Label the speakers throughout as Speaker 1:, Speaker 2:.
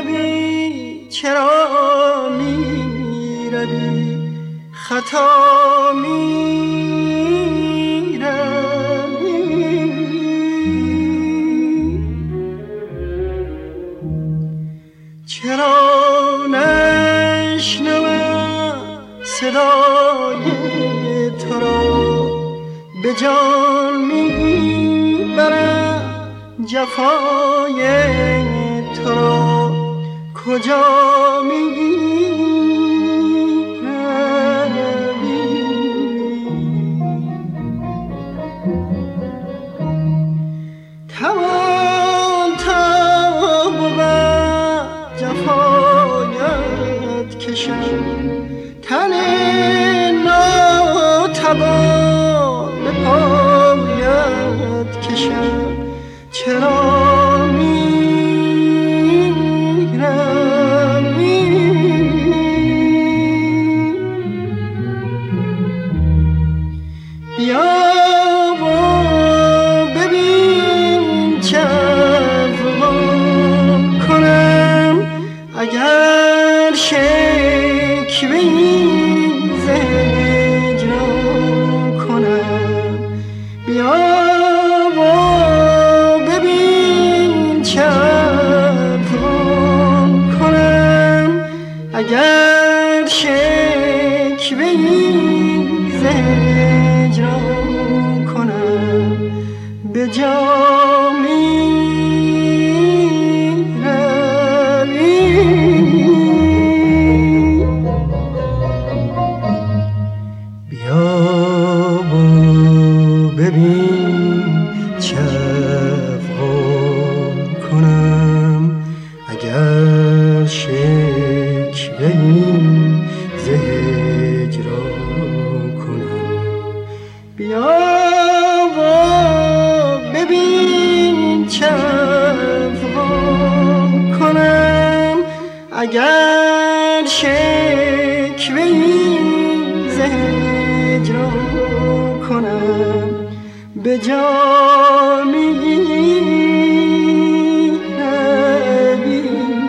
Speaker 1: روی چرا می روی خطا می روی چرا نشنوم صدای تو را به جان می برم جفای تو را کجا می روی توان تا بود جفایت کشم تن ناتوان به پایت کشم چرا می روی بیا و ببین چه افغان کنم اگر شکوه‌ای ز هجران کنم بیا و ببین چه افغان کنم اگر شکوه‌ای ز هجران کنم به جا می اگر شکوه‌ای ز هجران کنم به جا می روی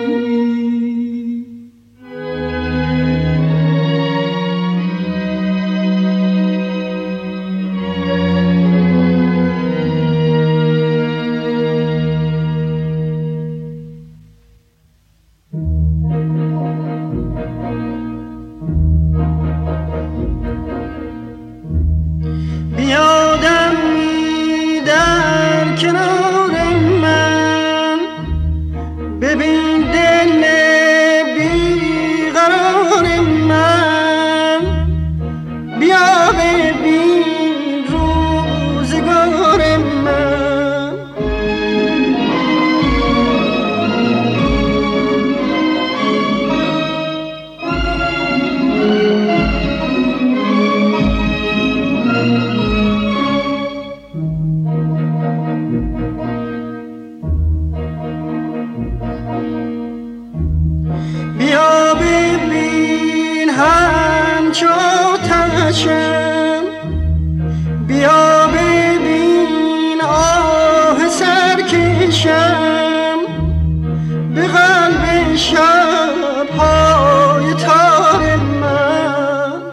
Speaker 1: بیا ببین آه سرکشم به قلب شب‌های تار من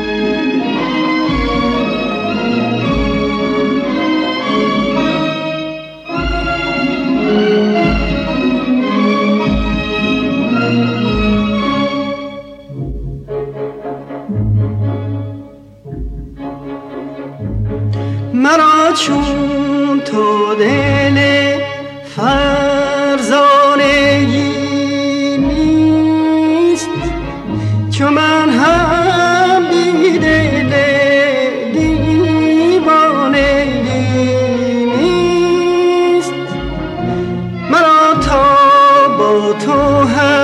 Speaker 1: مرا چون تو دل فرزانه نیست چون من هم بی دل دیوانه نیست مرا تا با تو هم